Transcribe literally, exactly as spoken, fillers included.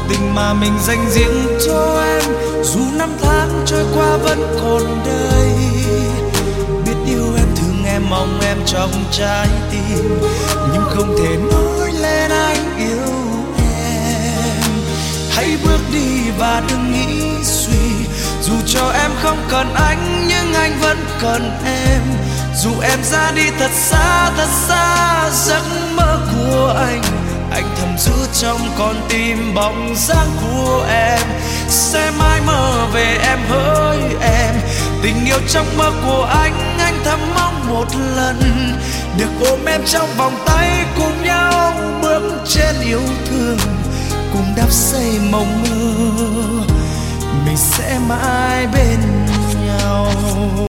tình mà mình dành riêng cho em. Dù năm tháng trôi qua vẫn còn đây, biết yêu em thương em mong em trong trái tim, nhưng không thể nói lên anh yêu em. Hãy bước đi và đừng nghĩ suy, dù cho em không cần anh nhưng anh vẫn cần em. Dù em ra đi thật xa thật xa, giấc mơ của anh anh thầm giữ trong con tim bóng dáng của em. Sẽ mãi mơ về em hỡi em, tình yêu trong mơ của anh anh thầm mong một lần được ôm em trong vòng tay, cùng nhau bước trên yêu thương, cùng đắp xây mộng mơ mình sẽ mãi bên nhau.